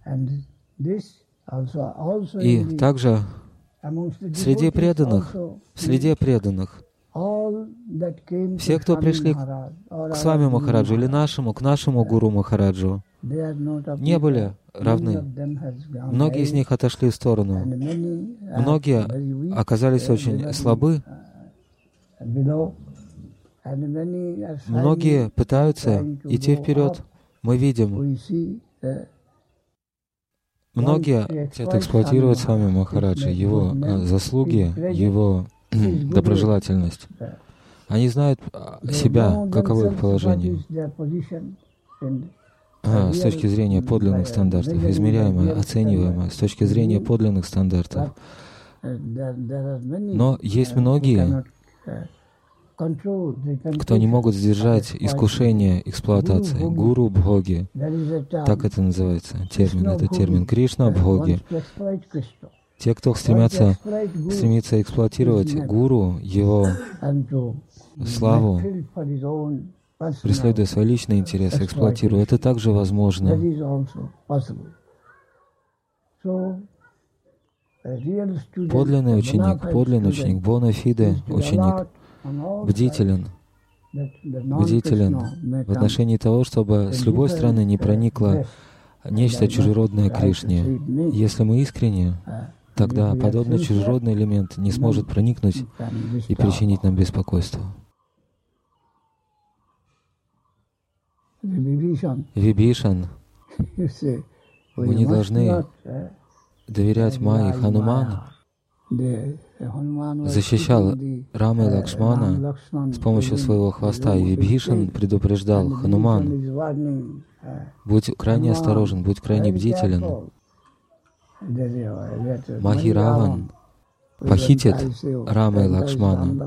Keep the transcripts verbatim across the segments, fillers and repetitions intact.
И также среди преданных, среди преданных, все, кто пришли к Свами Махараджу или нашему, к нашему Гуру Махараджу, не были равны. Многие из них отошли в сторону. Многие оказались очень слабы. Многие пытаются идти вперед. Мы видим, многие хотят эксплуатировать Свами Махараджа, его заслуги, его доброжелательность. Они знают себя, каково их положение. А, с точки зрения подлинных стандартов, измеряемое, оцениваемое, с точки зрения подлинных стандартов. Но есть многие, кто не могут сдержать искушение эксплуатации. Гуру Бхоги, так это называется, термин, это термин. Кришна Бхоги. Те, кто стремятся, стремится эксплуатировать Гуру, его славу, преследуя свои личные интересы, эксплуатируя, это также возможно. Подлинный ученик, подлинный ученик, бонафиде ученик, бдителен, бдителен в отношении того, чтобы с любой стороны не проникло нечто чужеродное Кришне. Если мы искренне, тогда подобный чужеродный элемент не сможет проникнуть и причинить нам беспокойство. Вибишан, вы не должны доверять Майе. Хануман защищал Рама и Лакшмана с помощью своего хвоста, и Вибхишан предупреждал: Хануман, будь крайне осторожен, будь крайне бдителен. Махираван похитит Рама и Лакшмана.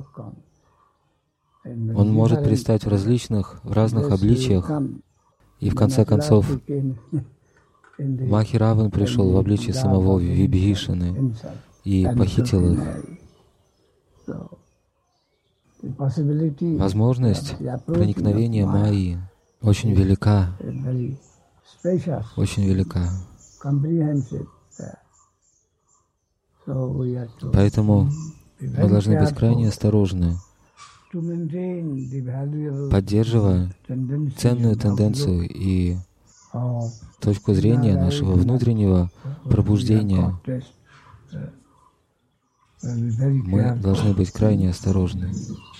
Он может предстать в различных, в разных обличиях, и в конце концов Махираван пришел в обличие самого Вибхишаны и похитил их. Возможность проникновения Майи очень велика, очень велика. Поэтому мы должны быть крайне осторожны, поддерживая ценную тенденцию и точку зрения нашего внутреннего пробуждения. Мы должны быть крайне осторожны,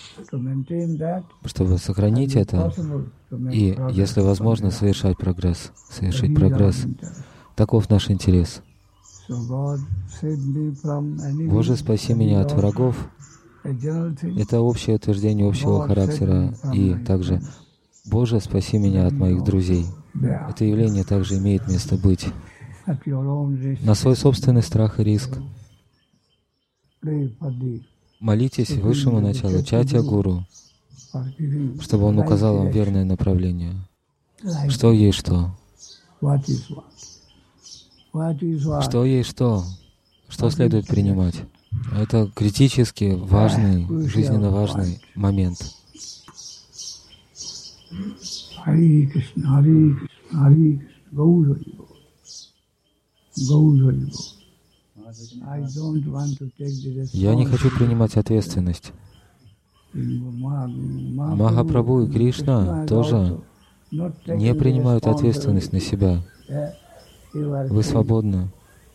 чтобы сохранить это и, если возможно, совершать прогресс. Совершить прогресс. Таков наш интерес. Боже, спаси меня от врагов. Это общее утверждение общего характера. И также Боже, спаси меня от моих друзей. Это явление также имеет место быть. На свой собственный страх и риск молитесь высшему началу, Чатья Гуру, чтобы он указал вам верное направление. Что есть что? Что есть что? Что следует принимать? Это критически важный, жизненно важный момент. Хари Кришна, Хари Кришна, Хари Кришна, Гаур Хари Гаур, Гаур Хари Гаур. Я не хочу принимать ответственность. Махапрабху и Кришна тоже не принимают ответственность на себя. Вы свободны.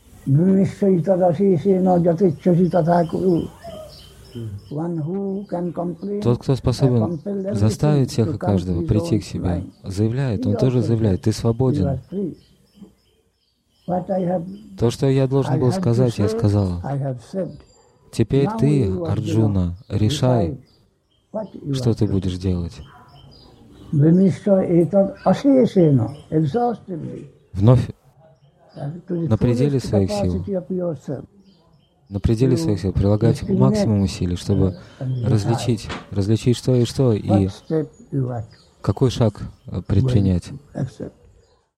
Тот, кто способен заставить всех и каждого прийти к себе, заявляет, он тоже заявляет: ты свободен. То, что я должен был сказать, я сказал. Теперь ты, Арджуна, решай, что ты будешь делать. Вновь на пределе своих сил, на пределе своих сил прилагать максимум усилий, чтобы различить, различить что и что, и какой шаг предпринять.